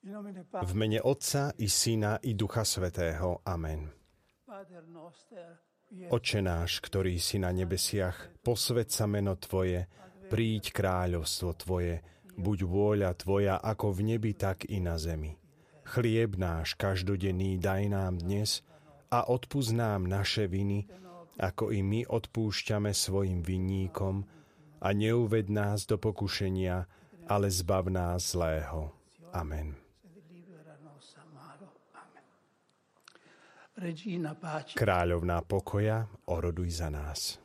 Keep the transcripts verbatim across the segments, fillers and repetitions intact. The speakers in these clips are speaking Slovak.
V mene Otca i Syna i Ducha Svätého. Amen. Otče náš, ktorý si na nebesiach, posväť sa meno Tvoje, príď kráľovstvo Tvoje, buď vôľa Tvoja ako v nebi, tak i na zemi. Chlieb náš každodenný daj nám dnes a odpusť nám naše viny, ako i my odpúšťame svojim vinníkom, a neuved nás do pokušenia, ale zbav nás zlého. Amen. Kráľovná pokoja, oroduj za nás.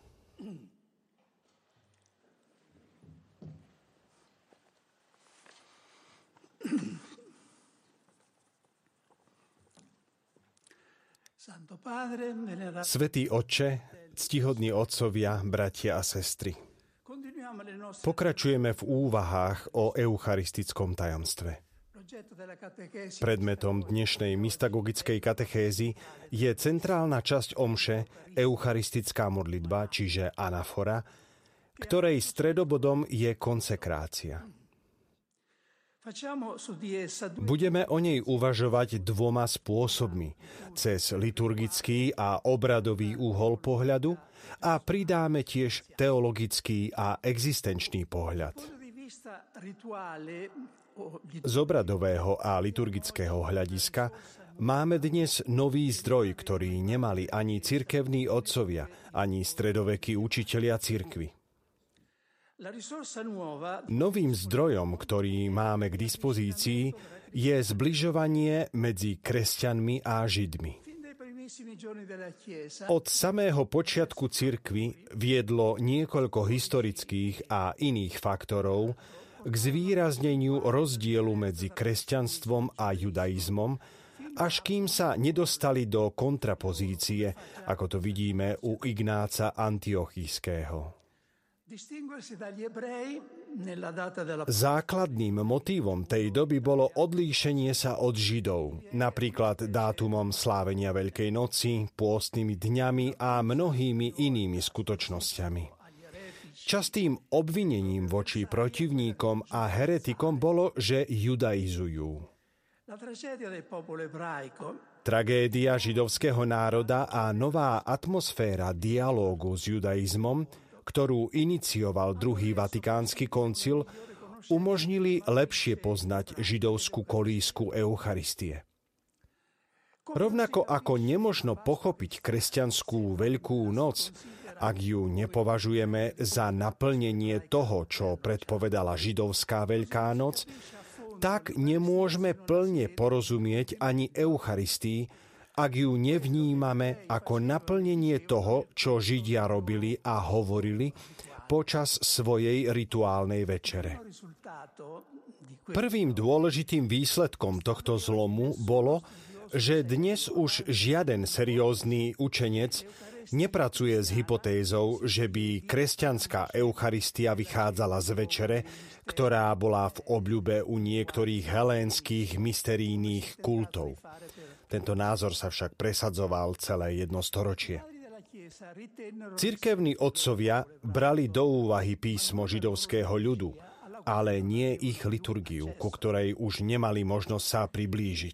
Svätý Otče, ctihodní otcovia, bratia a sestry, pokračujeme v úvahách o eucharistickom tajomstve. Predmetom dnešnej mystagogickej katechézy je centrálna časť omše, eucharistická modlitba, čiže anafora, ktorej stredobodom je konsekrácia. Budeme o nej uvažovať dvoma spôsobmi, cez liturgický a obradový úhol pohľadu a pridáme tiež teologický a existenčný pohľad. Z obradového a liturgického hľadiska máme dnes nový zdroj, ktorý nemali ani cirkevní otcovia, ani stredovekí učitelia cirkvi. Novým zdrojom, ktorý máme k dispozícii, je zbližovanie medzi kresťanmi a židmi. Od samého počiatku cirkvi viedlo niekoľko historických a iných faktorov k zvýrazneniu rozdielu medzi kresťanstvom a judaizmom, až kým sa nedostali do kontrapozície, ako to vidíme u Ignáca Antiochijského. Základným motívom tej doby bolo odlíšenie sa od Židov, napríklad dátumom slávenia Veľkej noci, pôstnymi dňami a mnohými inými skutočnosťami. Častým obvinením voči protivníkom a heretikom bolo, že judaizujú. Tragédia židovského národa a nová atmosféra dialógu s judaizmom, ktorú inicioval druhý vatikánsky koncil, umožnili lepšie poznať židovskú kolísku Eucharistie. Rovnako ako nemožno pochopiť kresťanskú Veľkú noc, ak ju nepovažujeme za naplnenie toho, čo predpovedala židovská Veľká noc, tak nemôžeme plne porozumieť ani Eucharistii, ak ju nevnímame ako naplnenie toho, čo Židia robili a hovorili počas svojej rituálnej večere. Prvým dôležitým výsledkom tohto zlomu bolo, že dnes už žiaden seriózny učenec nepracuje s hypotézou, že by kresťanská Eucharistia vychádzala z večere, ktorá bola v obľúbe u niektorých helénskych mysterijných kultov. Tento názor sa však presadzoval celé jedno storočie. Cirkevní otcovia brali do úvahy písmo židovského ľudu, ale nie ich liturgiu, ku ktorej už nemali možnosť sa priblížiť.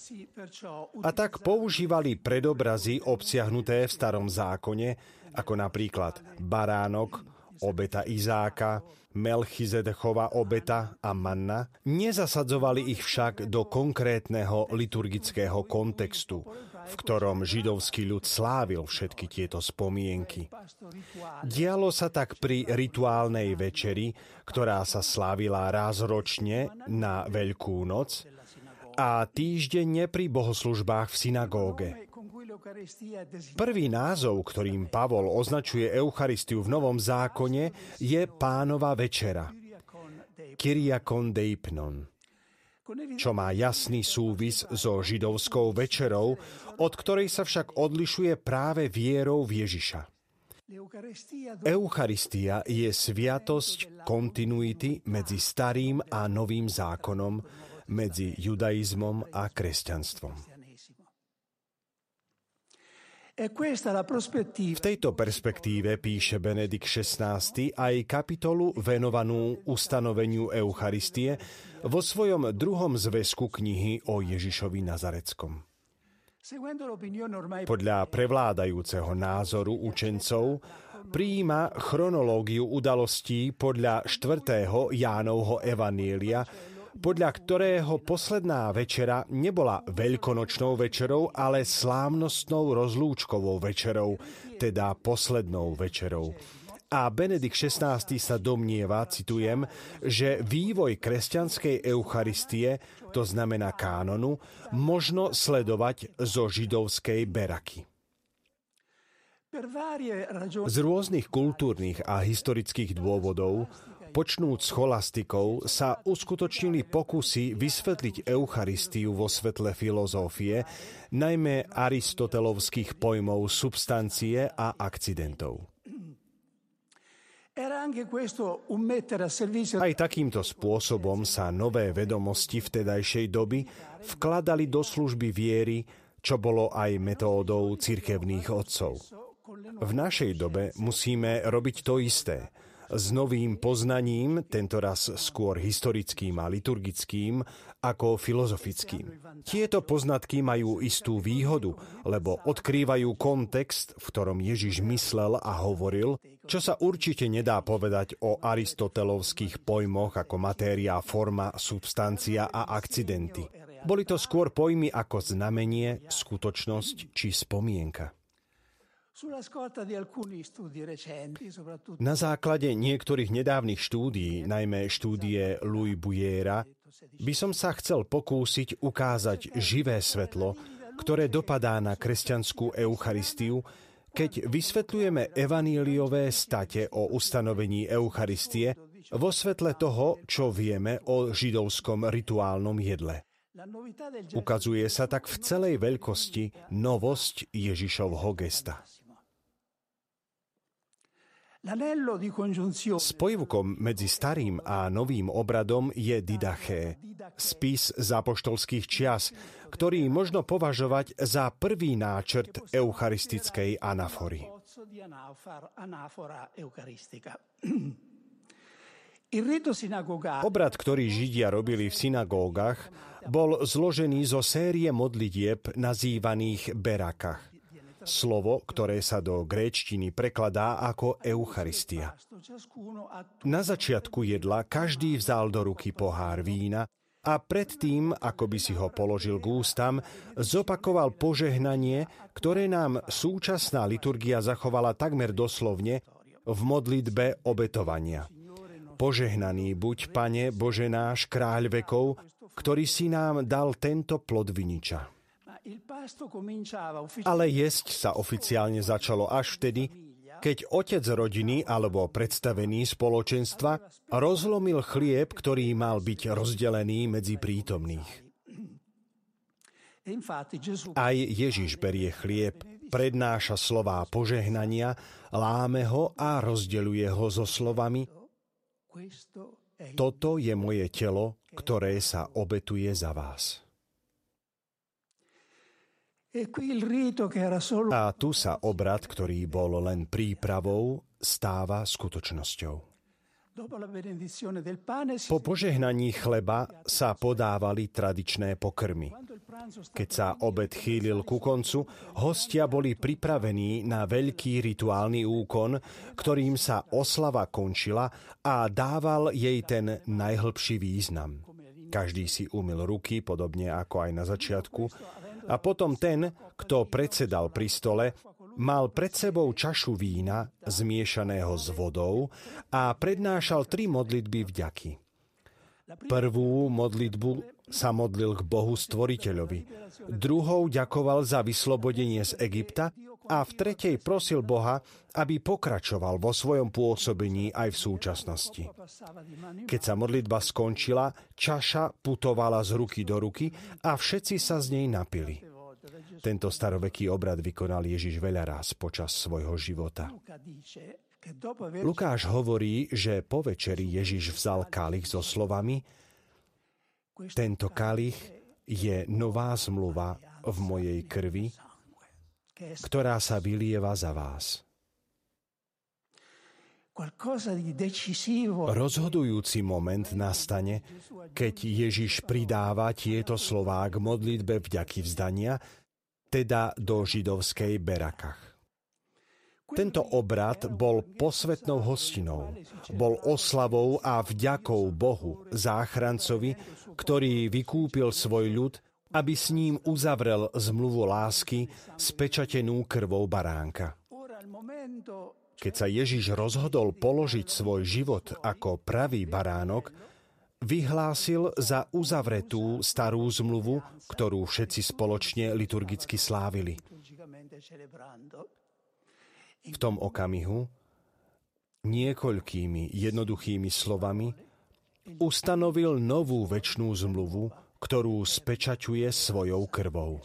A tak používali predobrazy obsiahnuté v Starom zákone, ako napríklad baránok, obeta Izáka, Melchizedechova obeta a manna, nezasadzovali ich však do konkrétneho liturgického kontextu, v ktorom židovský ľud slávil všetky tieto spomienky. Dialo sa tak pri rituálnej večeri, ktorá sa slávila raz ročne na Veľkú noc a týždenne pri bohoslužbách v synagóge. Prvý názov, ktorým Pavol označuje Eucharistiu v Novom zákone, je Pánova večera, Kyriakon deipnon, čo má jasný súvis so židovskou večerou, od ktorej sa však odlišuje práve vierou v Ježiša. Eucharistia je sviatosť kontinuity medzi starým a novým zákonom, medzi judaizmom a kresťanstvom. V tejto perspektíve píše Benedikt šestnásty aj kapitolu venovanú ustanoveniu Eucharistie vo svojom druhom zväzku knihy o Ježišovi Nazareckom. Podľa prevládajúceho názoru učencov prijíma chronológiu udalostí podľa štvrtého Jánovho evanielia, podľa ktorého posledná večera nebola veľkonočnou večerou, ale slávnostnou rozlúčkovou večerou, teda poslednou večerou. A Benedikt šestnásty sa domnieva, citujem, že vývoj kresťanskej Eucharistie, to znamená kánonu, možno sledovať zo židovskej beraky. Z rôznych kultúrnych a historických dôvodov, počnúc scholastikou, sa uskutočnili pokusy vysvetliť Eucharistiu vo svetle filozofie, najmä aristotelovských pojmov substancie a akcidentov. Aj takýmto spôsobom sa nové vedomosti vtedajšej doby vkladali do služby viery, čo bolo aj metódou cirkevných otcov. V našej dobe musíme robiť to isté, s novým poznaním, tentoraz skôr historickým a liturgickým, ako filozofickým. Tieto poznatky majú istú výhodu, lebo odkrývajú kontext, v ktorom Ježiš myslel a hovoril, čo sa určite nedá povedať o aristotelovských pojmoch ako matéria, forma, substancia a akcidenty. Boli to skôr pojmy ako znamenie, skutočnosť či spomienka. Na základe niektorých nedávnych štúdií, najmä štúdie Louis Bouillera, by som sa chcel pokúsiť ukázať živé svetlo, ktoré dopadá na kresťanskú Eucharistiu, keď vysvetľujeme evaníliové state o ustanovení Eucharistie vo svetle toho, čo vieme o židovskom rituálnom jedle. Ukazuje sa tak v celej veľkosti novosť Ježišovho gesta. Spojivkom medzi starým a novým obradom je didaché, spis z apoštolských čias, ktorý možno považovať za prvý náčrt eucharistickej anafory. Obrad, ktorý Židia robili v synagógach, bol zložený zo série modlitieb nazývaných berakach. Slovo, ktoré sa do gréčtiny prekladá ako Eucharistia. Na začiatku jedla každý vzal do ruky pohár vína a predtým, ako by si ho položil k ústam, zopakoval požehnanie, ktoré nám súčasná liturgia zachovala takmer doslovne v modlitbe obetovania. Požehnaný buď, Pane Bože náš, kráľ vekov, ktorý si nám dal tento plod viniča. Ale jesť sa oficiálne začalo až vtedy, keď otec rodiny alebo predstavený spoločenstva rozlomil chlieb, ktorý mal byť rozdelený medzi prítomných. Aj Ježiš berie chlieb, prednáša slová požehnania, láme ho a rozdeľuje ho so slovami: Toto je moje telo, ktoré sa obetuje za vás. A tu sa obrad, ktorý bol len prípravou, stáva skutočnosťou. Po požehnaní chleba sa podávali tradičné pokrmy. Keď sa obed chýlil ku koncu, hostia boli pripravení na veľký rituálny úkon, ktorým sa oslava končila a dával jej ten najhlbší význam. Každý si umyl ruky, podobne ako aj na začiatku, a potom ten, kto predsedal pri stole, mal pred sebou čašu vína zmiešaného s vodou a prednášal tri modlitby vďaky. Prvú modlitbu sa modlil k Bohu Stvoriteľovi, druhou ďakoval za vyslobodenie z Egypta a v tretej prosil Boha, aby pokračoval vo svojom pôsobení aj v súčasnosti. Keď sa modlitba skončila, čaša putovala z ruky do ruky a všetci sa z nej napili. Tento staroveký obrad vykonal Ježiš veľa ráz počas svojho života. Lukáš hovorí, že po večeri Ježiš vzal kalich so slovami: Tento kalich je nová zmluva v mojej krvi, ktorá sa vylieva za vás. Rozhodujúci moment nastane, keď Ježiš pridáva tieto slová k modlitbe vďaky vzdania, teda do židovskej berakach. Tento obrad bol posvätnou hostinou, bol oslavou a vďakou Bohu, záchrancovi, ktorý vykúpil svoj ľud, aby s ním uzavrel zmluvu lásky spečatenú krvou baránka. Keď sa Ježiš rozhodol položiť svoj život ako pravý baránok, vyhlásil za uzavretú starú zmluvu, ktorú všetci spoločne liturgicky slávili. V tom okamihu, niekoľkými jednoduchými slovami, ustanovil novú večnú zmluvu, ktorú spečaťuje svojou krvou.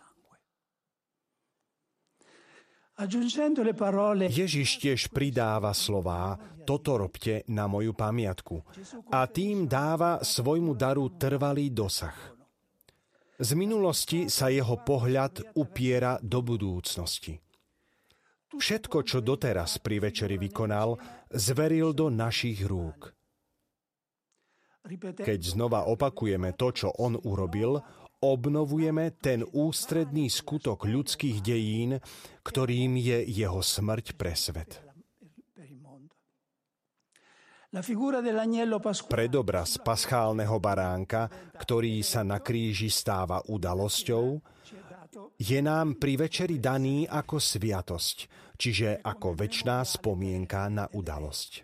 Ježiš tiež pridáva slová "toto robte na moju pamiatku" a tým dáva svojmu daru trvalý dosah. Z minulosti sa jeho pohľad upiera do budúcnosti. Všetko, čo doteraz pri večeri vykonal, zveril do našich rúk. Keď znova opakujeme to, čo on urobil, obnovujeme ten ústredný skutok ľudských dejín, ktorým je jeho smrť pre svet. Predobraz paschálneho baránka, ktorý sa na kríži stáva udalosťou, je nám pri večeri daný ako sviatosť, čiže ako večná spomienka na udalosť.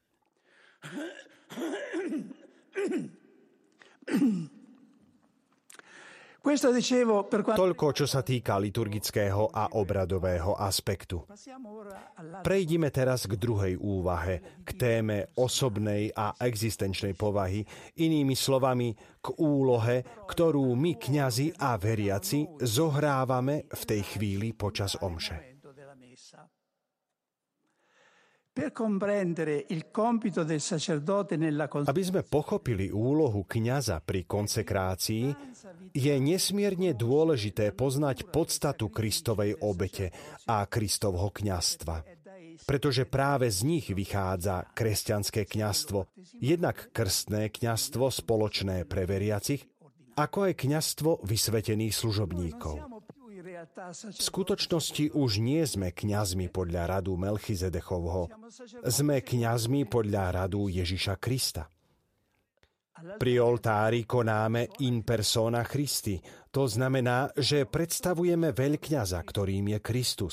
Toľko, čo sa týka liturgického a obradového aspektu. Prejdime teraz k druhej úvahe, k téme osobnej a existenčnej povahy, inými slovami k úlohe, ktorú my, kňazi a veriaci, zohrávame v tej chvíli počas omše. Aby sme pochopili úlohu kňaza pri konsekrácii, je nesmierne dôležité poznať podstatu Kristovej obete a Kristovho kňazstva. Pretože práve z nich vychádza kresťanské kňazstvo, jednak krstné kňazstvo spoločné pre veriacich, ako aj kňazstvo vysvetených služobníkov. V skutočnosti už nie sme kňazmi podľa radu Melchizedechovho. Sme kňazmi podľa radu Ježiša Krista. Pri oltári konáme in persona Christi. To znamená, že predstavujeme veľkňaza, ktorým je Kristus.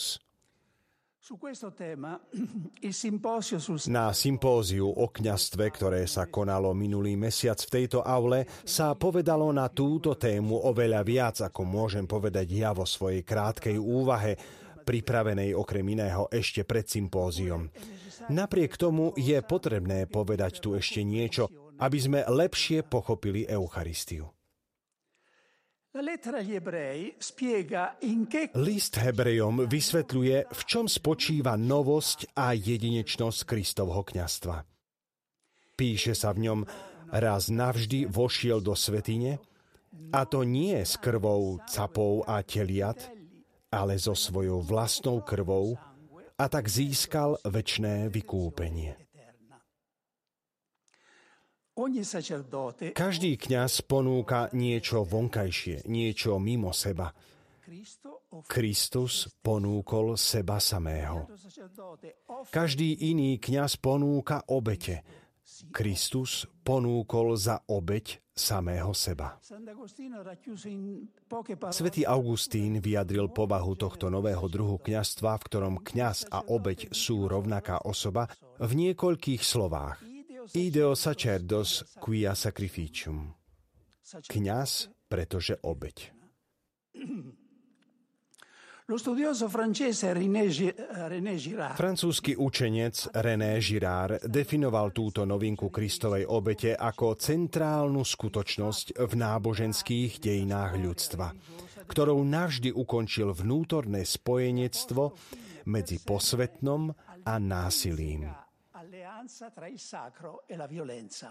Na sympóziu o kňazstve, ktoré sa konalo minulý mesiac v tejto aule, sa povedalo na túto tému oveľa viac, ako môžem povedať ja vo svojej krátkej úvahe, pripravenej okrem iného ešte pred sympóziom. Napriek tomu je potrebné povedať tu ešte niečo, aby sme lepšie pochopili Eucharistiu. List Hebrejom vysvetľuje, v čom spočíva novosť a jedinečnosť Kristovho kňazstva. Píše sa v ňom, raz navždy vošiel do svätyne, a to nie s krvou capov a teliat, ale so svojou vlastnou krvou, a tak získal večné vykúpenie. Každý kňaz ponúka niečo vonkajšie, niečo mimo seba. Kristus ponúkol seba samého. Každý iný kňaz ponúka obete. Kristus ponúkol za obeť samého seba. Svätý Augustín vyjadril povahu tohto nového druhu kňazstva, v ktorom kňaz a obeť sú rovnaká osoba, v niekoľkých slovách. Ideo sacerdos quia sacrificium. Kňaz, pretože obeť. Francúzsky učenec René Girard definoval túto novinku Kristovej obete ako centrálnu skutočnosť v náboženských dejinách ľudstva, ktorou navždy ukončil vnútorné spojenectvo medzi posvetnom a násilím. Tra il sacro e la violenza.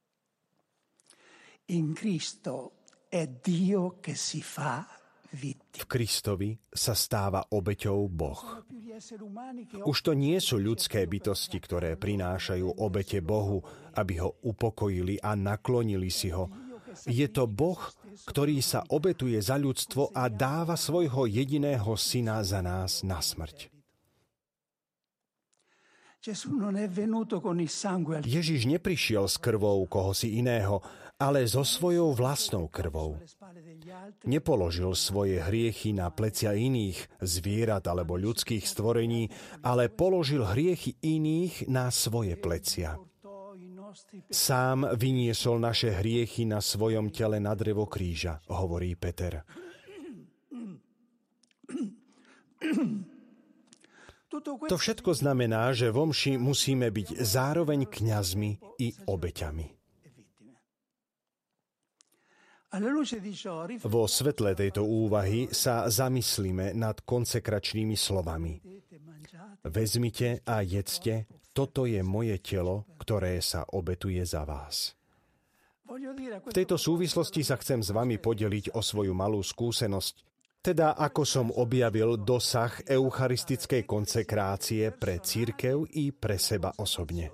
In Cristo è Dio che si fa vittima. V Kristovi sa stáva obeťou Boh. Už to nie sú ľudské bytosti, ktoré prinášajú obete Bohu, aby ho upokojili a naklonili si ho. Je to Boh, ktorý sa obetuje za ľudstvo a dáva svojho jediného syna za nás na smrť. Ježiš neprišiel s krvou kohosi iného, ale so svojou vlastnou krvou. Nepoložil svoje hriechy na plecia iných, zvierat alebo ľudských stvorení, ale položil hriechy iných na svoje plecia. Sám vyniesol naše hriechy na svojom tele na drevo kríža, hovorí Peter. To všetko znamená, že v omši musíme byť zároveň kňazmi i obeťami. Vo svetle tejto úvahy sa zamyslíme nad konsekračnými slovami. Vezmite a jedzte, toto je moje telo, ktoré sa obetuje za vás. V tejto súvislosti sa chcem s vami podeliť o svoju malú skúsenosť, teda ako som objavil dosah eucharistickej konsekrácie pre cirkev i pre seba osobne.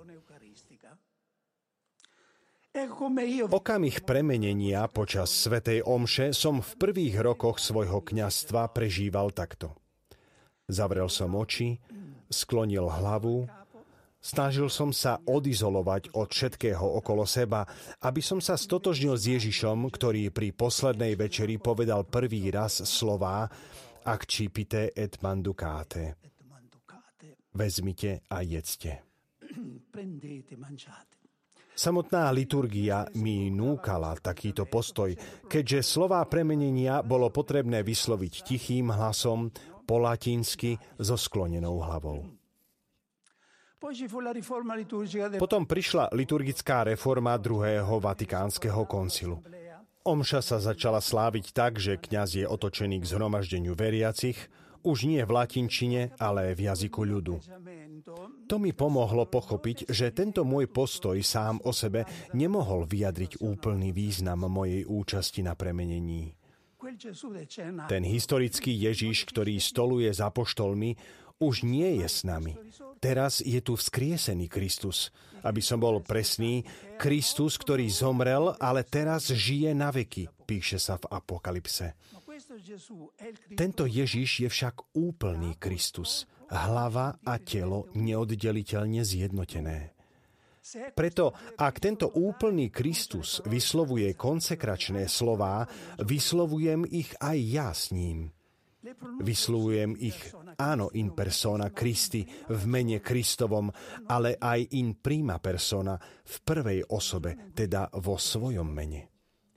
Okamih premenenia počas svätej omše som v prvých rokoch svojho kňazstva prežíval takto. Zavrel som oči, sklonil hlavu, snažil som sa odizolovať od všetkého okolo seba, aby som sa stotožnil s Ježišom, ktorý pri poslednej večeri povedal prvý raz slová Accipite et manducate. Vezmite a jedzte. Samotná liturgia mi núkala takýto postoj, keďže slová premenenia bolo potrebné vysloviť tichým hlasom, po latinsky so sklonenou hlavou. Potom prišla liturgická reforma druhého Vatikánskeho koncilu. Omša sa začala sláviť tak, že kňaz je otočený k zhromaždeniu veriacich, už nie v latinčine, ale v jazyku ľudu. To mi pomohlo pochopiť, že tento môj postoj sám o sebe nemohol vyjadriť úplný význam mojej účasti na premenení. Ten historický Ježiš, ktorý stoluje za apoštolmi, už nie je s nami. Teraz je tu vzkriesený Kristus. Aby som bol presný, Kristus, ktorý zomrel, ale teraz žije na veky, píše sa v Apokalypse. Tento Ježiš je však úplný Kristus, hlava a telo neoddeliteľne zjednotené. Preto, ak tento úplný Kristus vyslovuje konsekračné slová, vyslovujem ich aj ja s ním. Vyslovujem ich áno in persona Christi, v mene Kristovom, ale aj in prima persona, v prvej osobe, teda vo svojom mene.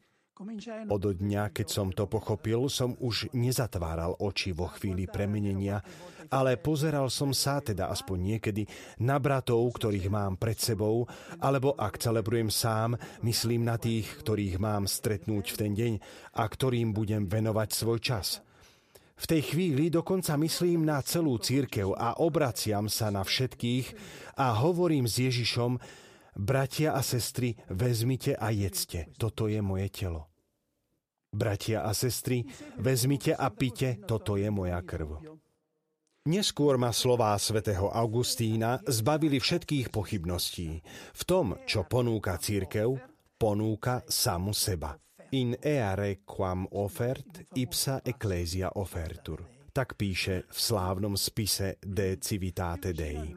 Od dňa, keď som to pochopil, som už nezatváral oči vo chvíli premenenia, ale pozeral som sa, teda aspoň niekedy, na bratov, ktorých mám pred sebou, alebo ak celebrujem sám, myslím na tých, ktorých mám stretnúť v ten deň a ktorým budem venovať svoj čas. V tej chvíli dokonca myslím na celú cirkev a obraciam sa na všetkých a hovorím s Ježišom: bratia a sestry, vezmite a jedzte, toto je moje telo. Bratia a sestry, vezmite a pite, toto je moja krv. Neskôr ma slová svätého Augustína zbavili všetkých pochybností. V tom, čo ponúka cirkev, ponúka samu seba. In eare quam offert, ipsa ecclesia offertur. Tak píše v slávnom spise De Civitate Dei.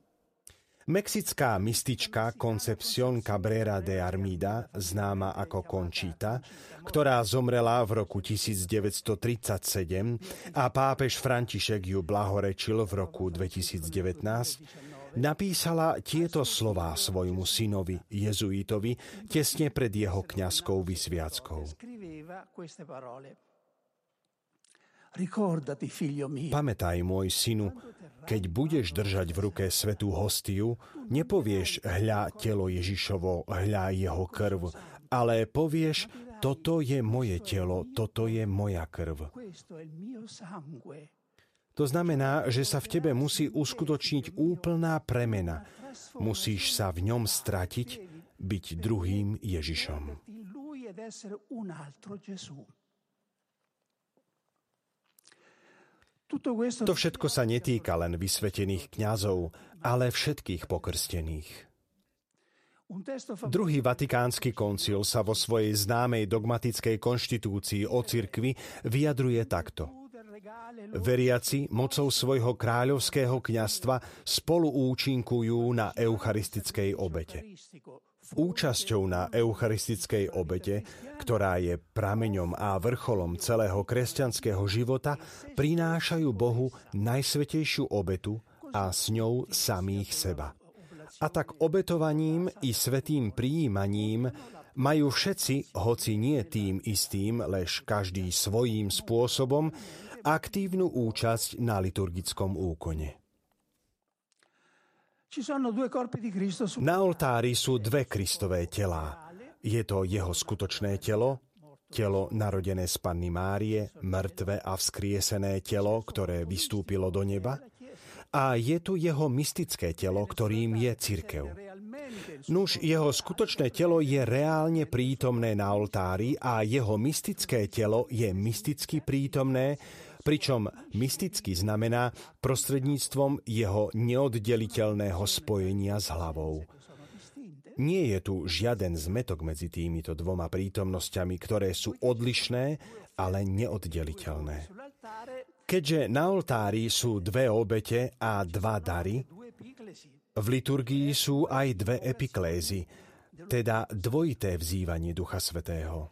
Mexická mystička Concepción Cabrera de Armida, známa ako Conchita, ktorá zomrela v roku devätnásťtridsaťsedem a pápež František ju blahorečil v roku dvetisícdevätnásť, napísala tieto slová svojmu synovi, jezuitovi, tesne pred jeho kňazskou vysviackou. Pamätaj, môj synu, keď budeš držať v ruke svätú hostiu, nepovieš hľa telo Ježišovo, hľa jeho krv, ale povieš: toto je moje telo, toto je moja krv. To znamená, že sa v tebe musí uskutočniť úplná premena. Musíš sa v ňom stratiť, byť druhým Ježišom. To všetko sa netýka len vysvetených kňazov, ale všetkých pokrstených. Druhý vatikánsky koncil sa vo svojej známej dogmatickej konštitúcii o cirkvi vyjadruje takto. Veriaci mocou svojho kráľovského kňazstva spolu účinkujú na eucharistickej obete. Účasťou na eucharistickej obete, ktorá je prameňom a vrcholom celého kresťanského života, prinášajú Bohu najsvätejšiu obetu a s ňou samých seba. A tak obetovaním i svätým prijímaním majú všetci, hoci nie tým istým, lež každý svojím spôsobom, aktívnu účasť na liturgickom úkone. Na oltári sú dve Kristové telá. Je to jeho skutočné telo, telo narodené z Panny Márie, mŕtve a vzkriesené telo, ktoré vystúpilo do neba, a je tu jeho mystické telo, ktorým je cirkev. Nuž, jeho skutočné telo je reálne prítomné na oltári a jeho mystické telo je mysticky prítomné, pričom mysticky znamená prostredníctvom jeho neoddeliteľného spojenia s hlavou. Nie je tu žiaden zmätok medzi týmito dvoma prítomnosťami, ktoré sú odlišné, ale neoddeliteľné. Keďže na oltári sú dve obete a dva dary, v liturgii sú aj dve epiklézy, teda dvojité vzývanie Ducha Svätého.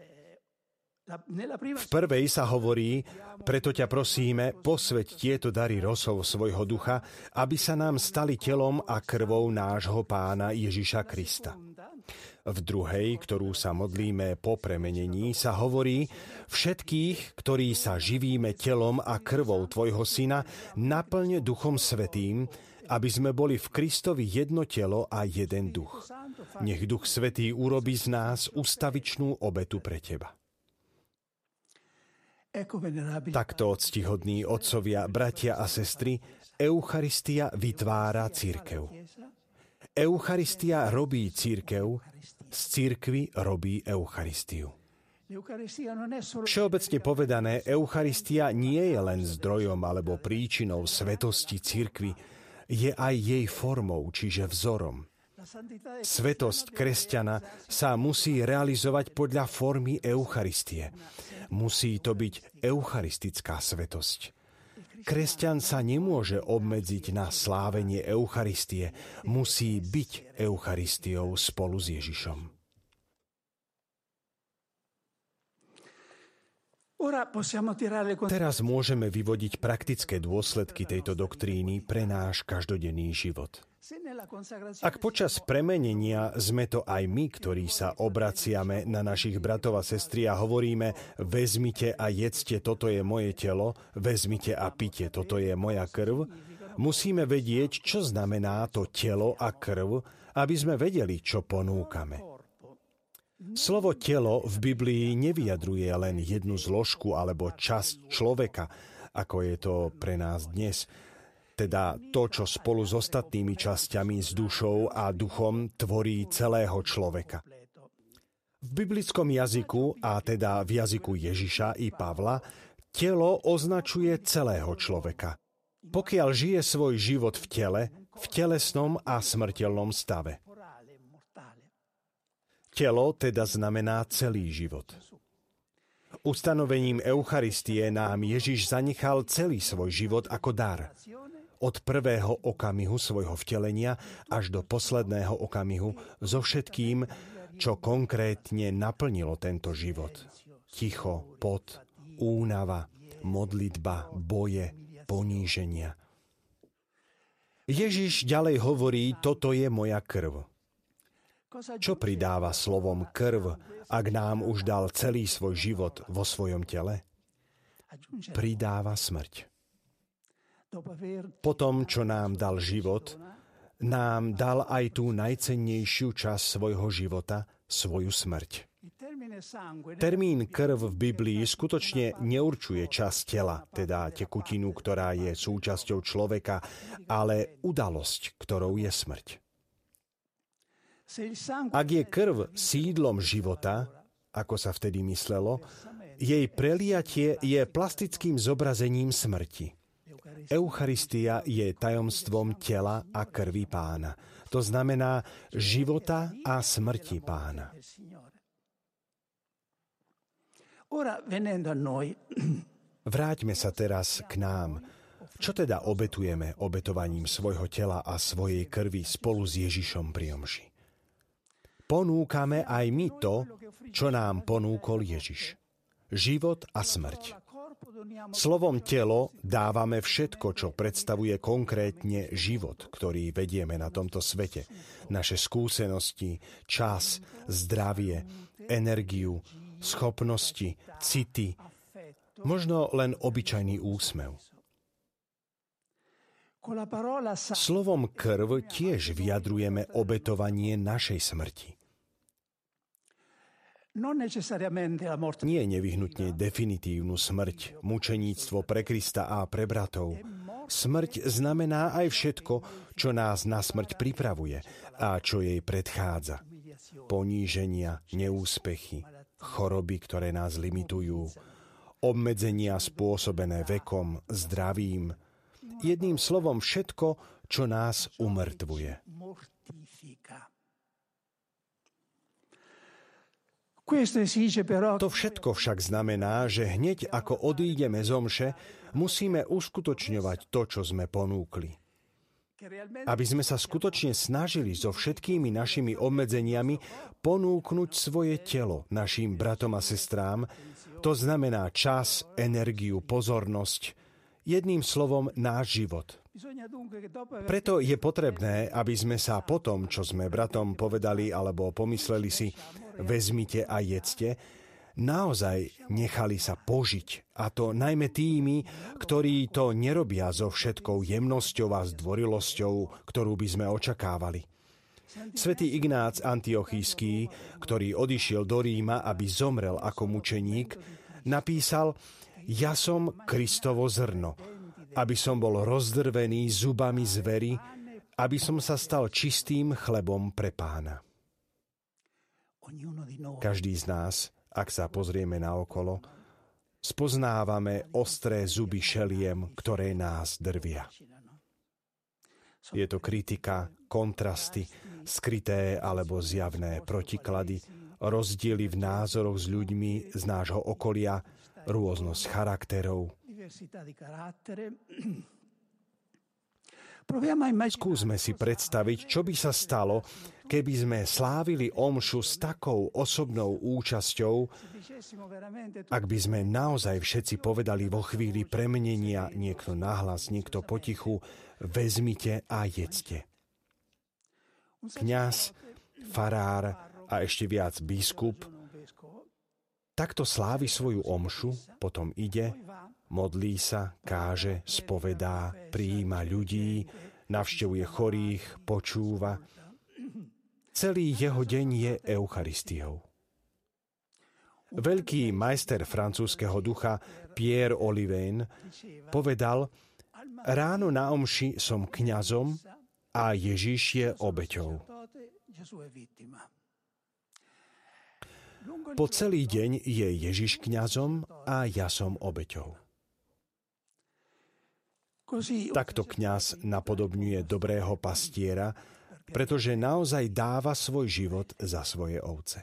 V prvej sa hovorí, preto ťa prosíme, posväť tieto dary rosou svojho ducha, aby sa nám stali telom a krvou nášho Pána Ježiša Krista. V druhej, ktorú sa modlíme po premenení, sa hovorí, všetkých, ktorí sa živíme telom a krvou tvojho syna, naplň Duchom Svätým, aby sme boli v Kristovi jedno telo a jeden duch. Nech Duch Svätý urobí z nás ustavičnú obetu pre teba. Takto, ctihodní otcovia, bratia a sestry, Eucharistia vytvára cirkev. Eucharistia robí cirkev, z cirkvi robí Eucharistiu. Všeobecne povedané, Eucharistia nie je len zdrojom alebo príčinou svetosti cirkvi, je aj jej formou, čiže vzorom. Svetosť kresťana sa musí realizovať podľa formy Eucharistie. Musí to byť eucharistická svetosť. Kresťan sa nemôže obmedziť na slávenie Eucharistie, musí byť Eucharistiou spolu s Ježišom. Teraz môžeme vyvodiť praktické dôsledky tejto doktríny pre náš každodenný život. Ak počas premenenia sme to aj my, ktorí sa obraciame na našich bratov a sestry a hovoríme vezmite a jedzte, toto je moje telo, vezmite a pite, toto je moja krv, musíme vedieť, čo znamená to telo a krv, aby sme vedeli, čo ponúkame. Slovo telo v Biblii nevyjadruje len jednu zložku alebo časť človeka, ako je to pre nás dnes, teda to, čo spolu s ostatnými časťami, s dušou a duchom, tvorí celého človeka. V biblickom jazyku, a teda v jazyku Ježiša i Pavla, telo označuje celého človeka. Pokiaľ žije svoj život v tele, v telesnom a smrteľnom stave. Telo teda znamená celý život. Ustanovením Eucharistie nám Ježiš zanechal celý svoj život ako dar. Od prvého okamihu svojho vtelenia až do posledného okamihu so všetkým, čo konkrétne naplnilo tento život. Ticho, pot, únava, modlitba, boje, poníženia. Ježiš ďalej hovorí, toto je moja krv. Čo pridáva slovom krv, ak nám už dal celý svoj život vo svojom tele? Pridáva smrť. Po tom, čo nám dal život, nám dal aj tú najcennejšiu časť svojho života, svoju smrť. Termín krv v Biblii skutočne neurčuje časť tela, teda tekutinu, ktorá je súčasťou človeka, ale udalosť, ktorou je smrť. Ak je krv sídlom života, ako sa vtedy myslelo, Jej preliatie je plastickým zobrazením smrti. Eucharistia je tajomstvom tela a krvi Pána. To znamená života a smrti Pána. Vráťme sa teraz k nám. Čo teda obetujeme obetovaním svojho tela a svojej krvi spolu s Ježišom pri omši? Ponúkame aj my to, čo nám ponúkol Ježiš. Život a smrť. Slovom telo dávame všetko, čo predstavuje konkrétne život, ktorý vedieme na tomto svete. Naše skúsenosti, čas, zdravie, energiu, schopnosti, city, možno len obyčajný úsmev. Slovom krv tiež vyjadrujeme obetovanie našej smrti. Nie nevyhnutne definitívnu smrť, mučeníctvo pre Krista a pre bratov. Smrť znamená aj všetko, čo nás na smrť pripravuje a čo jej predchádza. Poníženia, neúspechy, choroby, ktoré nás limitujú, obmedzenia spôsobené vekom, zdravím, jedným slovom všetko, čo nás umŕtvuje. To všetko však znamená, že hneď ako odídeme z omše, musíme uskutočňovať to, čo sme ponúkli. Aby sme sa skutočne snažili so všetkými našimi obmedzeniami ponúknuť svoje telo našim bratom a sestrám, to znamená čas, energiu, pozornosť, jedným slovom náš život. Preto je potrebné, aby sme sa po tom, čo sme bratom povedali alebo pomysleli si, vezmite a jedzte, naozaj nechali sa požiť, a to najmä tými, ktorí to nerobia so všetkou jemnosťou a zdvorilosťou, ktorú by sme očakávali. Svätý Ignác Antiochísky, ktorý odišiel do Ríma, aby zomrel ako mučeník, napísal: Ja som Kristovo zrno, aby som bol rozdrvený zubami zvery, aby som sa stal čistým chlebom pre Pána. Každý z nás, ak sa pozrieme naokolo, spoznávame ostré zuby šeliem, ktoré nás drvia. Je to kritika, kontrasty, skryté alebo zjavné protiklady, rozdiely v názoroch s ľuďmi z nášho okolia, rôznosť charakterov. Skúsme si predstaviť, čo by sa stalo, keby sme slávili omšu s takou osobnou účasťou, ak by sme naozaj všetci povedali vo chvíli premenenia, niekto nahlas, niekto potichu: vezmite a jedzte. Kňaz, farár a ešte viac biskup takto slávi svoju omšu, potom ide, modlí sa, káže, spovedá, prijíma ľudí, navštevuje chorých, počúva. Celý jeho deň je Eucharistiou. Veľký majster francúzskeho ducha Pierre Olivain povedal: Ráno na omši som kňazom a Ježiš je obeťou. Po celý deň je Ježiš kňazom a ja som obeťou. Takto kňaz napodobňuje dobrého pastiera, pretože naozaj dáva svoj život za svoje ovce.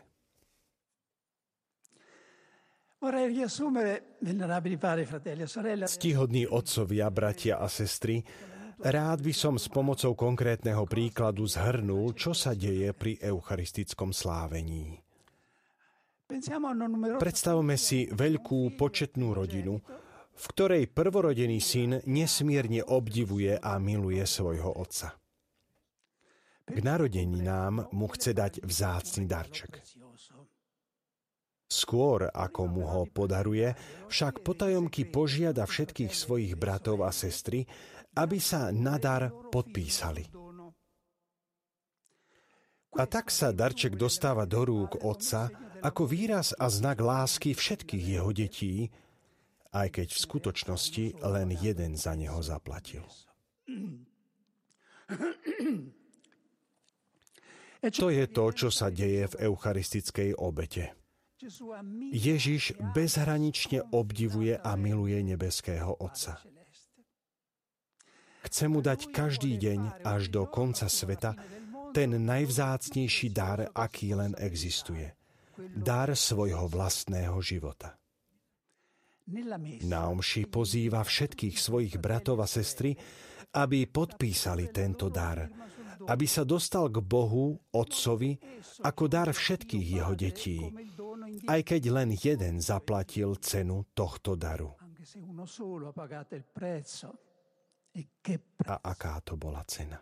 Ctihodní otcovia, bratia a sestry, rád by som s pomocou konkrétneho príkladu zhrnul, čo sa deje pri eucharistickom slávení. Predstavme si veľkú početnú rodinu, v ktorej prvorodený syn nesmierne obdivuje a miluje svojho otca. K narodeninám mu chce dať vzácny darček. Skôr, ako mu ho podaruje, však potajomky požiada všetkých svojich bratov a sestry, aby sa na dar podpísali. A tak sa darček dostáva do rúk otca ako výraz a znak lásky všetkých jeho detí, aj keď v skutočnosti len jeden za neho zaplatil. To je to, čo sa deje v eucharistickej obete. Ježiš bezhranične obdivuje a miluje nebeského Otca. Chce mu dať každý deň až do konca sveta ten najvzácnejší dar, aký len existuje. Dar svojho vlastného života. Na omši pozýva všetkých svojich bratov a sestry, aby podpísali tento dar, aby sa dostal k Bohu, Otcovi, ako dar všetkých jeho detí, aj keď len jeden zaplatil cenu tohto daru. A aká to bola cena?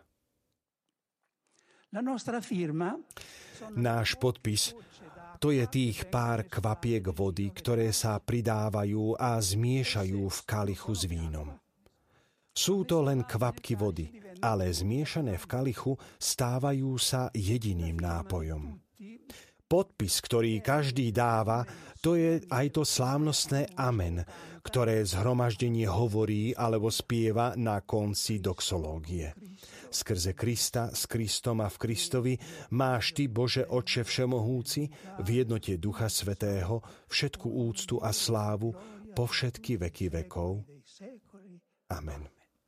Náš podpis, to je tých pár kvapiek vody, ktoré sa pridávajú a zmiešajú v kalichu s vínom. Sú to len kvapky vody, ale zmiešané v kalichu stávajú sa jediným nápojom. Podpis, ktorý každý dáva, to je aj to slávnostné amen, ktoré zhromaždenie hovorí alebo spieva na konci doxológie. Skrze Krista, s Kristom a v Kristovi máš ty, Bože Otče všemohúci, v jednote Ducha Svätého všetku úctu a slávu po všetky veky vekov. Amen.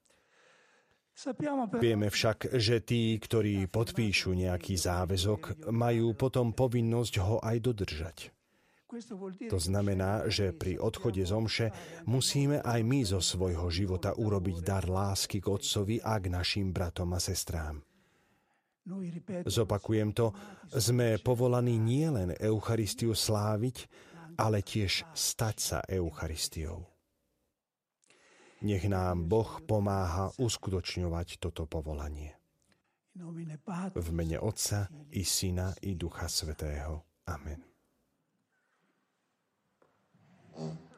Vieme však, že tí, ktorí podpíšu nejaký záväzok, majú potom povinnosť ho aj dodržať. To znamená, že pri odchode z omše musíme aj my zo svojho života urobiť dar lásky k Otcovi a k našim bratom a sestrám. Zopakujem to, sme povolaní nielen Eucharistiu sláviť, ale tiež stať sa Eucharistiou. Nech nám Boh pomáha uskutočňovať toto povolanie. V mene Otca i Syna i Ducha Svätého. Amen.